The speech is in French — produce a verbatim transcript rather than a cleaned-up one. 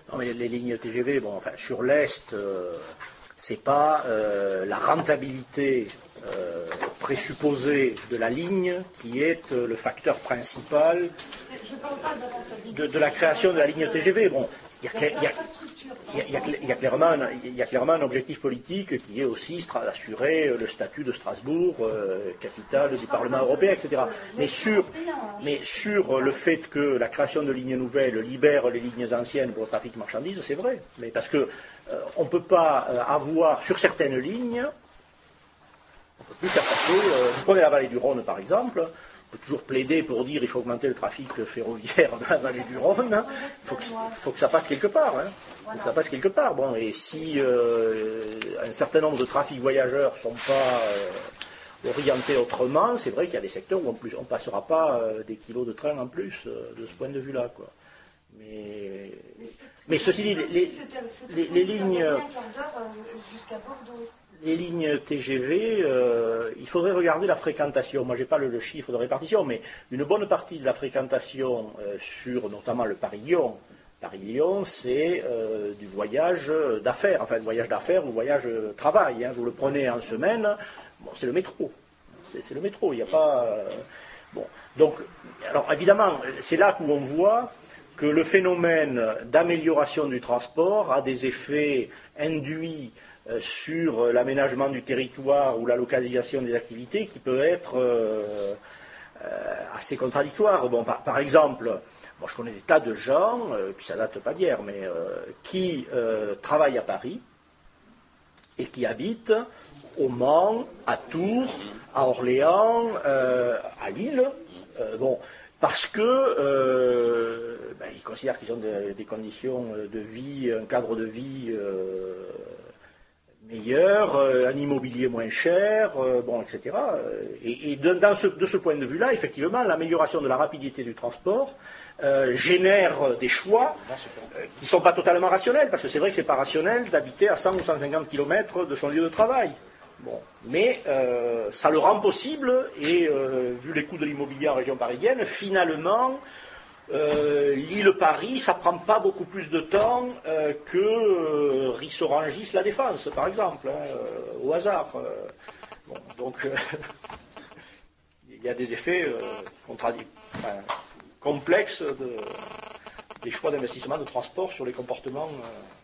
Non, mais les lignes T G V, bon, enfin, sur l'Est, euh, c'est pas euh, la rentabilité euh, présupposée de la ligne qui est euh, le facteur principal de, de la création de la ligne T G V. Bon, il y a, il y a, il y a, il y a, il y a clairement, il y a clairement un objectif politique qui est aussi d'assurer le statut de Strasbourg, euh, capitale du Parlement européen, et cetera. Mais sur, mais sur le fait que la création de lignes nouvelles libère les lignes anciennes pour le trafic marchandises, c'est vrai. Mais parce que euh, on ne peut pas euh, avoir sur certaines lignes, on ne peut plus faire passer. Euh, vous prenez la vallée du Rhône par exemple. On peut toujours plaider pour dire qu'il faut augmenter le trafic ferroviaire dans la vallée du Rhône. Il faut, faut que ça passe quelque part. Hein. Faut que ça passe quelque part. Bon, et si euh, un certain nombre de trafics voyageurs ne sont pas euh, orientés autrement, c'est vrai qu'il y a des secteurs où on ne passera pas euh, des kilos de train en plus euh, de ce point de vue-là. Quoi. Mais, mais ceci dit, les, les, les, les lignes... Les lignes T G V, euh, il faudrait regarder la fréquentation. Moi, je n'ai pas le, le chiffre de répartition, mais une bonne partie de la fréquentation euh, sur notamment le Paris-Lyon, Paris-Lyon, c'est euh, du voyage d'affaires, enfin, du voyage d'affaires ou voyage euh, travail. Hein. Vous le prenez en semaine, bon, c'est le métro. C'est le métro, il n'y a pas... Euh, bon. Donc, alors, évidemment, c'est là où on voit que le phénomène d'amélioration du transport a des effets induits sur l'aménagement du territoire ou la localisation des activités qui peut être euh, euh, assez contradictoire. Bon, par, par exemple, bon, je connais des tas de gens, euh, puis ça date pas d'hier, mais euh, qui euh, travaillent à Paris et qui habitent au Mans, à Tours, à Orléans, euh, à Lille. Euh, bon, parce que euh, ben, ils considèrent qu'ils ont de, des conditions de vie, un cadre de vie euh, meilleur, euh, un immobilier moins cher, euh, bon, et cetera. Et, et de, dans ce, de ce point de vue-là, effectivement, l'amélioration de la rapidité du transport euh, génère des choix euh, qui ne sont pas totalement rationnels, parce que c'est vrai que ce n'est pas rationnel d'habiter à cent ou cent cinquante kilomètres de son lieu de travail. Bon. Mais euh, ça le rend possible, et euh, vu les coûts de l'immobilier en région parisienne, finalement, Euh, l'île-Paris, ça ne prend pas beaucoup plus de temps euh, que euh, Ris-Orangis, la Défense, par exemple, hein, euh, au hasard. Euh, bon, donc, euh, il y a des effets euh, enfin, complexes de, des choix d'investissement de transport sur les comportements. Euh,